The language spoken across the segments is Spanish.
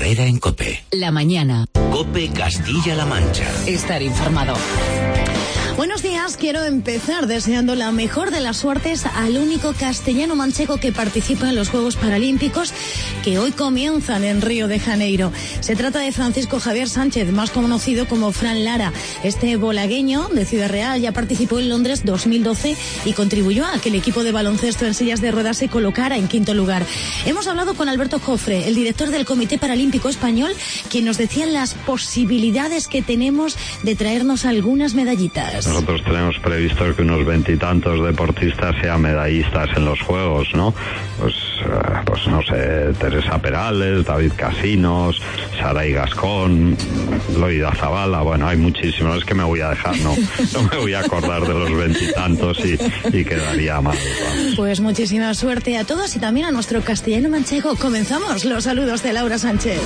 Herrera en COPE. La mañana. COPE Castilla-La Mancha. Estar informado. Buenos días, quiero empezar deseando la mejor de las suertes al único castellano manchego que participa en los Juegos Paralímpicos que hoy comienzan en Río de Janeiro. Se trata de Francisco Javier Sánchez, más conocido como Fran Lara. Este bolagueño de Ciudad Real ya participó en Londres 2012 y contribuyó a que el equipo de baloncesto en sillas de ruedas se colocara en quinto lugar. Hemos hablado con Alberto Jofre, el director del Comité Paralímpico Español, quien nos decía las posibilidades que tenemos de traernos algunas medallitas. Nosotros tenemos previsto que unos 20 y tantos deportistas sean medallistas en los Juegos, ¿no? Pues no sé, Teresa Perales, David Casinos, Saray Gascón, Loida Zabala, bueno, hay muchísimos, es que me voy a dejar, no me voy a acordar de los 20 y tantos y quedaría mal. Vamos. Pues muchísima suerte a todos y también a nuestro castellano manchego. Comenzamos los saludos de Laura Sánchez.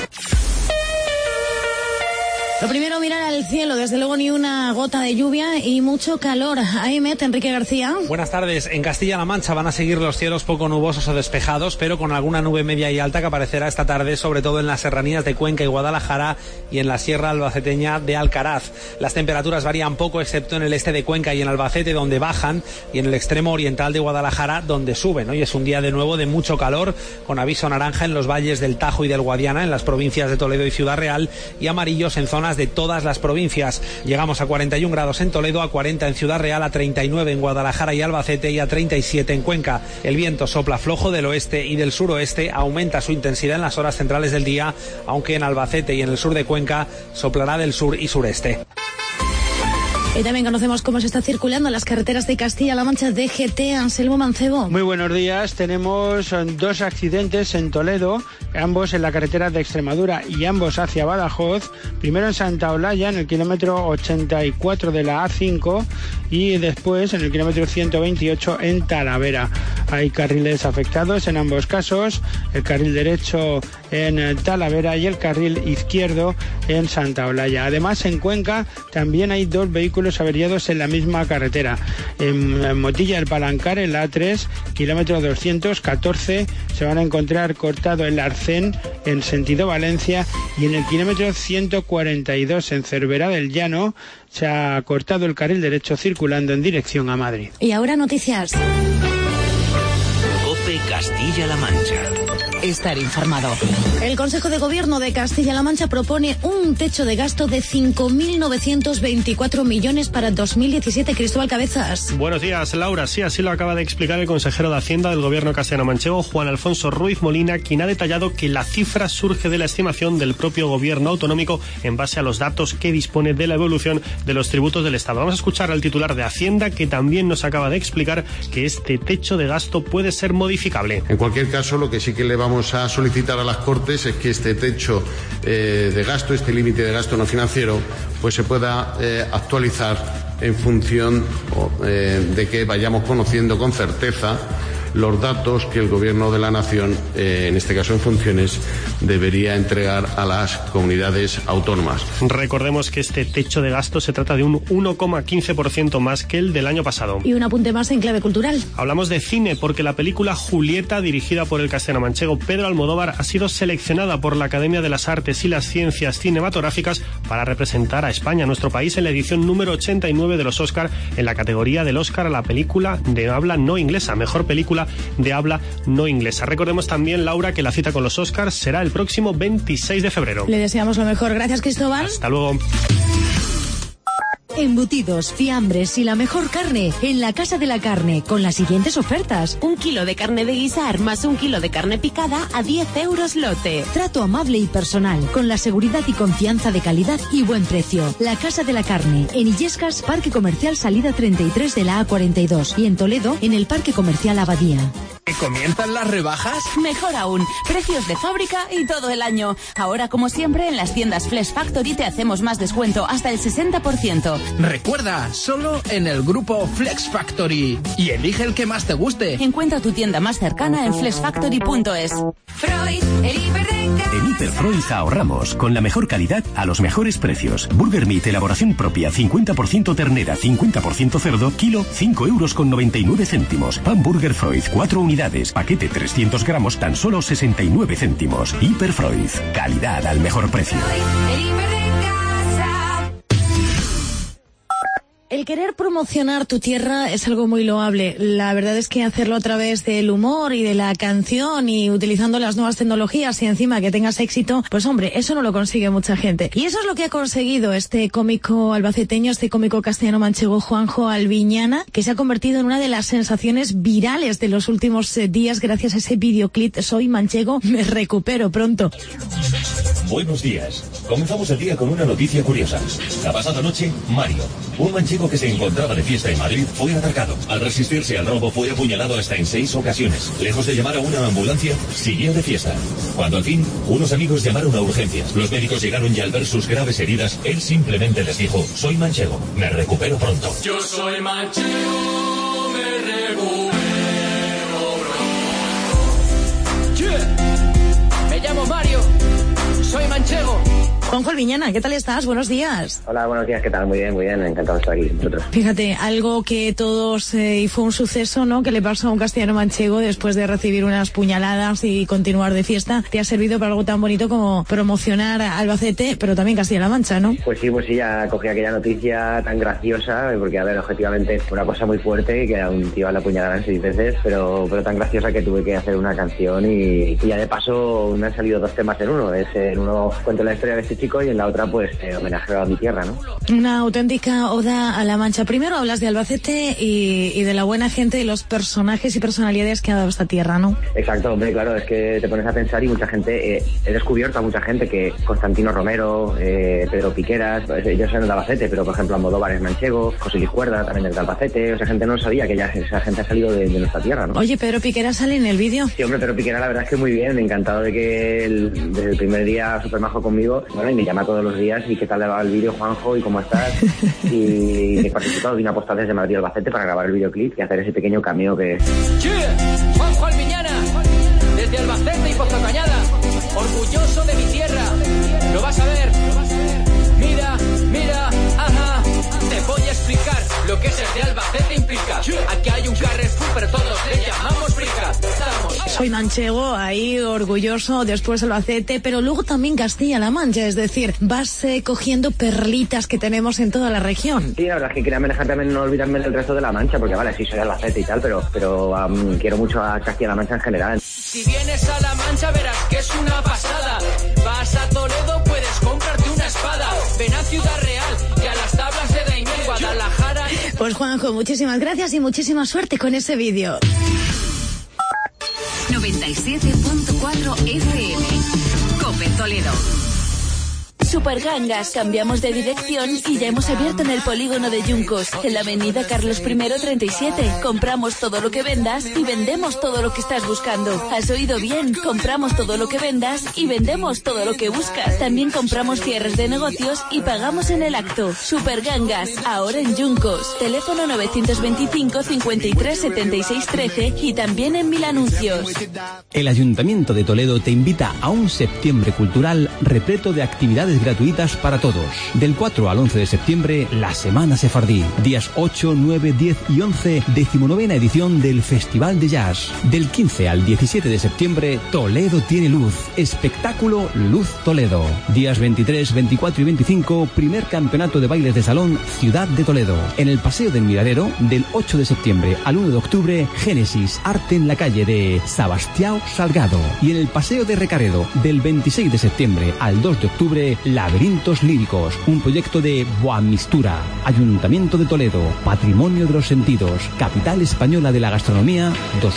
Lo primero, mirar al cielo, desde luego ni una gota de lluvia y mucho calor. Aimet, Enrique García. Buenas tardes. En Castilla-La Mancha van a seguir los cielos poco nubosos o despejados, pero con alguna nube media y alta que aparecerá esta tarde, sobre todo en las serranías de Cuenca y Guadalajara y en la sierra albaceteña de Alcaraz. Las temperaturas varían poco, excepto en el este de Cuenca y en Albacete, donde bajan, y en el extremo oriental de Guadalajara, donde suben. Hoy es un día de nuevo de mucho calor, con aviso naranja en los valles del Tajo y del Guadiana, en las provincias de Toledo y Ciudad Real, y amarillos en zonas de todas las provincias. Llegamos a 41 grados en Toledo, a 40 en Ciudad Real, a 39 en Guadalajara y Albacete y a 37 en Cuenca. El viento sopla flojo del oeste y del suroeste, aumenta su intensidad en las horas centrales del día, aunque en Albacete y en el sur de Cuenca soplará del sur y sureste. Y también conocemos cómo se está circulando en las carreteras de Castilla-La Mancha. DGT, Anselmo Mancebo. Muy buenos días. Tenemos dos accidentes en Toledo, ambos en la carretera de Extremadura y ambos hacia Badajoz. Primero en Santa Olalla, en el kilómetro 84 de la A5, y después en el kilómetro 128 en Talavera. Hay carriles afectados en ambos casos, el carril derecho en Talavera y el carril izquierdo en Santa Olalla. Además, en Cuenca también hay dos vehículos averiados en la misma carretera. En Motilla del Palancar, en la A3, kilómetro 214, se van a encontrar cortado el Arcén en sentido Valencia, y en el kilómetro 142 en Cervera del Llano se ha cortado el carril derecho circulando en dirección a Madrid. Y ahora noticias. COPE Castilla-La Mancha. Estar informado. El Consejo de Gobierno de Castilla-La Mancha propone un techo de gasto de 5.924 millones para 2017. Cristóbal Cabezas. Buenos días, Laura. Sí, así lo acaba de explicar el consejero de Hacienda del Gobierno castellano-manchego, Juan Alfonso Ruiz Molina, quien ha detallado que la cifra surge de la estimación del propio Gobierno autonómico en base a los datos que dispone de la evolución de los tributos del Estado. Vamos a escuchar al titular de Hacienda, que también nos acaba de explicar que este techo de gasto puede ser modificable. En cualquier caso, lo que sí que le vamos a solicitar a las Cortes es que este techo de gasto, este límite de gasto no financiero, pues se pueda actualizar en función de que vayamos conociendo con certeza los datos que el Gobierno de la Nación, en este caso en funciones, debería entregar a las comunidades autónomas. Recordemos que este techo de gasto se trata de un 1,15% más que el del año pasado. Y un apunte más en clave cultural. Hablamos de cine porque la película Julieta, dirigida por el castellano-manchego Pedro Almodóvar, ha sido seleccionada por la Academia de las Artes y las Ciencias Cinematográficas para representar a España, nuestro país, en la edición número 89 de los Oscar, en la categoría del Oscar a la película de habla no inglesa, mejor película de habla no inglesa. Recordemos también, Laura, que la cita con los Oscars será el próximo 26 de febrero. Le deseamos lo mejor. Gracias, Cristóbal. Hasta luego. Embutidos, fiambres y la mejor carne en la Casa de la Carne, con las siguientes ofertas. 1 kilo de carne de guisar más 1 kilo de carne picada a 10 euros lote. Trato amable y personal, con la seguridad y confianza de calidad y buen precio. La Casa de la Carne, en Illescas, Parque Comercial Salida 33 de la A42, y en Toledo, en el Parque Comercial Abadía. ¿Comienzan las rebajas? Mejor aún, precios de fábrica y todo el año. Ahora, como siempre, en las tiendas Flex Factory te hacemos más descuento, hasta el 60%. Recuerda, solo en el grupo Flex Factory. Y elige el que más te guste. Encuentra tu tienda más cercana en flexfactory.es. Freud, el hiperdenca. En Hiperfreud ahorramos con la mejor calidad a los mejores precios. Burger Meat, elaboración propia, 50% ternera, 50% cerdo, kilo, 5,99 €. Pan Burger Freud, 4 unidades unidades. Paquete 300 gramos, tan solo 69 céntimos. Hiperfreud. Calidad al mejor precio. El querer promocionar tu tierra es algo muy loable. La verdad es que hacerlo a través del humor y de la canción y utilizando las nuevas tecnologías y encima que tengas éxito, pues hombre, eso no lo consigue mucha gente. Y eso es lo que ha conseguido este cómico albaceteño, este cómico castellano-manchego Juanjo Albiñana, que se ha convertido en una de las sensaciones virales de los últimos días gracias a ese videoclip Soy manchego, me recupero pronto. Buenos días. Comenzamos el día con una noticia curiosa. La pasada noche, Mario, un manchego que se encontraba de fiesta en Madrid, fue atracado. Al resistirse al robo, fue apuñalado hasta en 6 ocasiones. Lejos de llamar a una ambulancia, siguió de fiesta. Cuando al fin, unos amigos llamaron a urgencias. Los médicos llegaron y al ver sus graves heridas, él simplemente les dijo: soy manchego, me recupero pronto. Yo soy manchego, me recupero pronto. Yeah. Me llamo Mario. Soy manchego. Juanjo Albiñana, ¿qué tal estás? Buenos días. Hola, buenos días, ¿qué tal? Muy bien, encantado de estar aquí con vosotros. Fíjate, algo que todos, y fue un suceso, ¿no?, que le pasó a un castellano manchego después de recibir unas puñaladas y continuar de fiesta, te ha servido para algo tan bonito como promocionar Albacete, pero también Castilla-La Mancha, ¿no? Pues sí, ya cogí aquella noticia tan graciosa, porque a ver, objetivamente fue una cosa muy fuerte, que a un tío le apuñalaran 6 veces, pero tan graciosa que tuve que hacer una canción y ya de paso me han salido 2 temas en uno. En uno cuento la historia de este chico y en la otra pues homenaje a mi tierra, ¿no? Una auténtica oda a La Mancha. Primero hablas de Albacete y de la buena gente y los personajes y personalidades que ha dado esta tierra, ¿no? Exacto, hombre, claro, es que te pones a pensar y mucha gente, he descubierto a mucha gente que Constantino Romero, Pedro Piqueras, ellos son de Albacete, pero por ejemplo Almodóvar es manchego, José Luis Cuerda también es de Albacete, o sea, gente no sabía que esa gente ha salido de nuestra tierra, ¿no? Oye, Pedro Piqueras sale en el vídeo. Sí, hombre, Pedro Piqueras la verdad es que muy bien, encantado de que desde el primer día súper majo conmigo, bueno, y me llama todos los días y qué tal le va el vídeo, Juanjo, y cómo estás. Y he participado, vine a postar desde Madrid Albacete para grabar el videoclip y hacer ese pequeño cameo que... Yeah. Juanjo Albiñana, desde Albacete y Poza Cañada, orgulloso de mi tierra. Lo vas a ver. Mira, ajá. Te voy a explicar lo que ser de Albacete implica. Aquí hay un Carrefour, pero todos le llamamos frica. Soy manchego, ahí orgulloso, después Albacete, pero luego también Castilla-La Mancha, es decir, vas cogiendo perlitas que tenemos en toda la región. Sí, la verdad es que quería manejar también, no olvidarme del resto de La Mancha, porque vale, sí soy Albacete y tal, pero quiero mucho a Castilla-La Mancha en general. Si vienes a La Mancha verás que es una pasada. Vas a Toledo, puedes comprarte una espada. Ven a Ciudad Real y a las tablas de Daimiel, Guadalajara. Pues Juanjo, muchísimas gracias y muchísima suerte con ese vídeo. 97.4 FM. COPE Toledo. Supergangas, cambiamos de dirección y ya hemos abierto en el polígono de Yuncos, en la avenida Carlos I 37. Compramos todo lo que vendas y vendemos todo lo que estás buscando. ¿Has oído bien? Compramos todo lo que vendas y vendemos todo lo que buscas. También compramos cierres de negocios y pagamos en el acto. Supergangas, ahora en Yuncos. Teléfono 925 53 76 13 y también en Mil Anuncios. El Ayuntamiento de Toledo te invita a un septiembre cultural repleto de actividades gratuitas para todos. Del 4 al 11 de septiembre, la Semana Sefardí. Días 8, 9, 10 y 11, 19ª edición del Festival de Jazz. Del 15 al 17 de septiembre, Toledo tiene luz. Espectáculo Luz Toledo. Días 23, 24 y 25, primer campeonato de bailes de salón Ciudad de Toledo. En el Paseo del Miradero, del 8 de septiembre al 1 de octubre, Génesis, arte en la calle de Sebastião Salgado. Y en el Paseo de Recaredo, del 26 de septiembre al 2 de octubre, Laberintos Líricos, un proyecto de Boamistura, Ayuntamiento de Toledo, Patrimonio de los Sentidos, Capital Española de la Gastronomía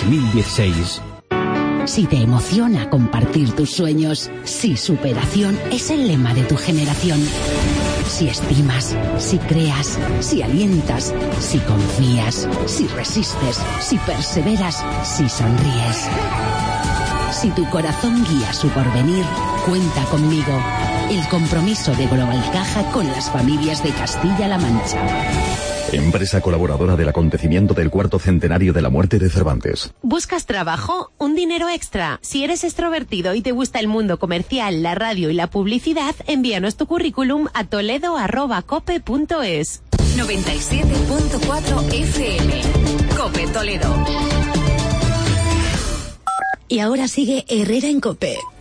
2016. Si te emociona compartir tus sueños, si superación es el lema de tu generación. Si estimas, si creas, si alientas, si confías, si resistes, si perseveras, si sonríes. Si tu corazón guía su porvenir, cuenta conmigo. El compromiso de Global Caja con las familias de Castilla-La Mancha. Empresa colaboradora del acontecimiento del 4º centenario de la muerte de Cervantes. ¿Buscas trabajo? ¿Un dinero extra? Si eres extrovertido y te gusta el mundo comercial, la radio y la publicidad, envíanos tu currículum a toledo@cope.es. 97.4 FM. COPE Toledo. Y ahora sigue Herrera en COPE.